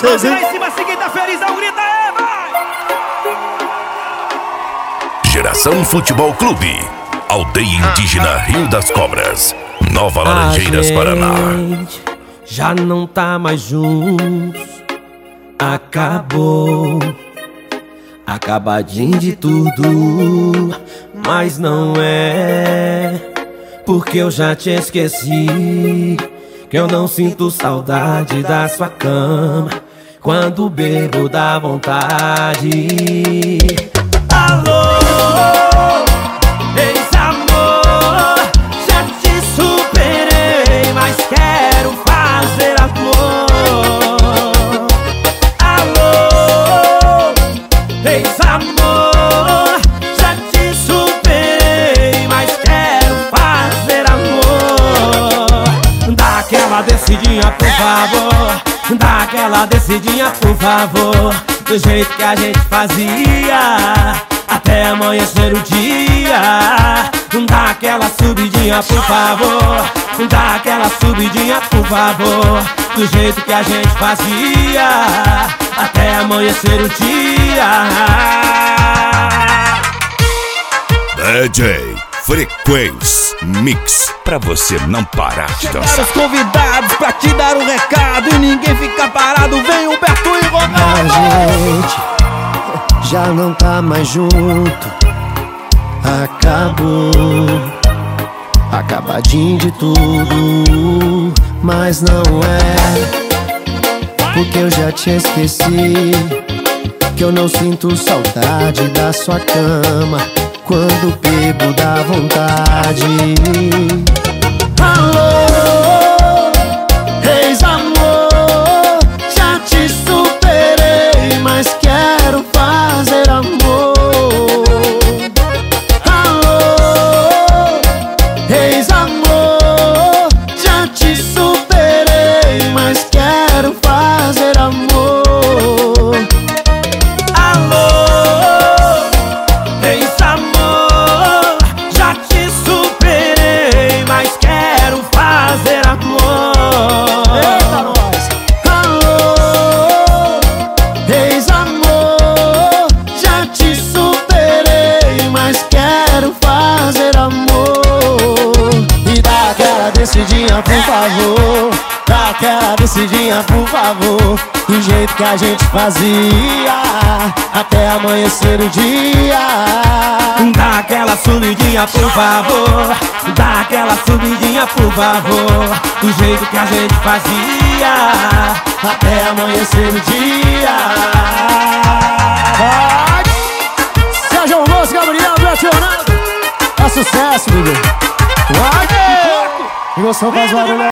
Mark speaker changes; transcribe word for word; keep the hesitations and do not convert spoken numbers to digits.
Speaker 1: Vamos lá em cima, seguida, felizão, grita aí, vai!
Speaker 2: Geração Futebol Clube, Aldeia Indígena Rio das Cobras, Nova Laranjeiras, Paraná.
Speaker 3: Já não tá mais juntos, acabou, acabadinho de tudo, mas não é, porque eu já te esqueci, que eu não sinto saudade da sua cama, quando bebo dá vontade. Alô, ex-amor, já te superei, mas quero fazer amor. Alô, ex-amor, já te superei, mas quero fazer amor. Dá aquela descidinha, por favor, dá aquela descidinha, por favor, do jeito que a gente fazia, até amanhecer o dia. Dá aquela subidinha, por favor, dá aquela subidinha, por favor, do jeito que a gente fazia, até amanhecer o dia.
Speaker 2: D J Frequência Mix, pra você não parar de dançar.
Speaker 1: Chegaram os convidados pra te dar um recado e ninguém fica parado, vem Humberto e Ronaldo.
Speaker 4: A gente já não tá mais junto, acabou, acabadinho de tudo, mas não é, porque eu já te esqueci, que eu não sinto saudade da sua cama, quando bebo dá vontade. Alô, ex-amor, já te superei, mas quero fazer amor. Alô, ex-amor, já te superei, mas quero fazer amor.
Speaker 3: Alô, ex-amor, já te superei, mas quero fazer amor.
Speaker 4: Eita, nós! Alô, ex-amor, já te superei, mas quero fazer amor. E dá aquela descidinha, por favor, dá aquela descidinha, por favor, do jeito que a gente fazia, até amanhecer o dia.
Speaker 3: Dá aquela subidinha, por favor, dá aquela subidinha, por favor, do jeito que a gente fazia,
Speaker 4: Até amanhecer o dia. Vai! Sérgio Almoço, Gabriel, Beto Leonardo. É sucesso, bebê. Vai! E gostou, faz barulho.